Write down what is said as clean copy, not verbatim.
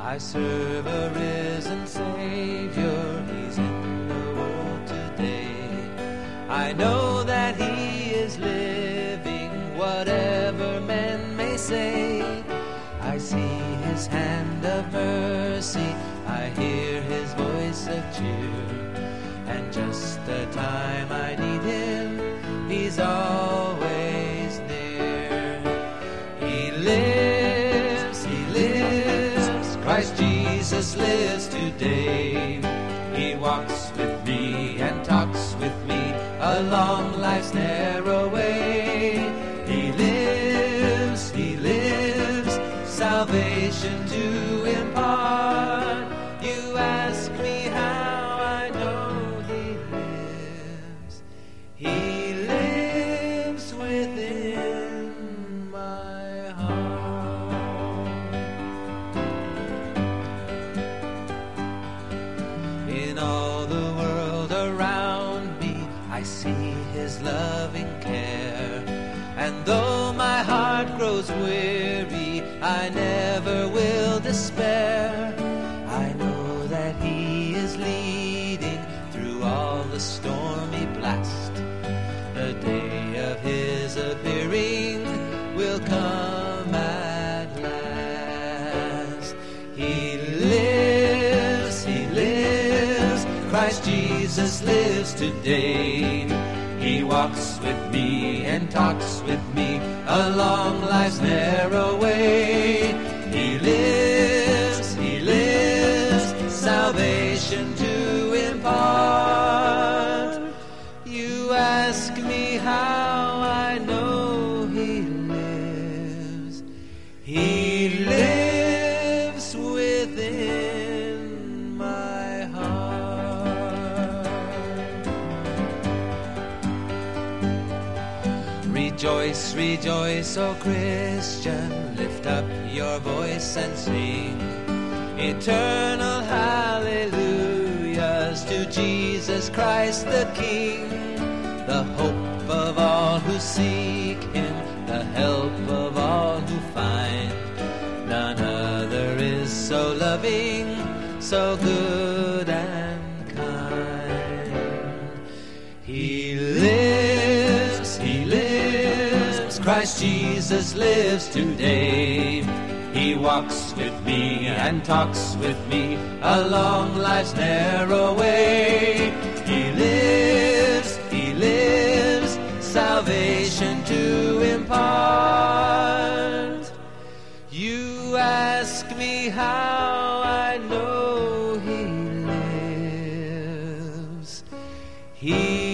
I serve a risen Savior, He's in the world today. I know that He is living, whatever men may say. I see His hand of mercy, I hear His voice of cheer, and just the time I need Him, He's always near. He lives, Christ Jesus lives today. He walks with me and talks with me along life's narrow way. He lives, salvation to impart. You ask me how I know He lives. He lives within my heart. In all the world around me, I see His loving care. And though my heart grows weary, I never will despair. I know that He is leading through all the stormy blast. The day of His appearing will come at last. He lives, Christ Jesus lives today. He walks with me and talks with me along life's narrow way. He lives, salvation to impart. You ask me how I know He lives. He lives within my heart. Rejoice, rejoice, O Christian, lift up your voice and sing eternal hallelujahs to Jesus Christ the King, the hope of all who seek Him, the help of all who find. None other is so loving, so good and kind. He lives, Christ Jesus lives today. He walks with me and talks with me along life's narrow way. He lives, salvation to impart. You ask me how I know He lives. He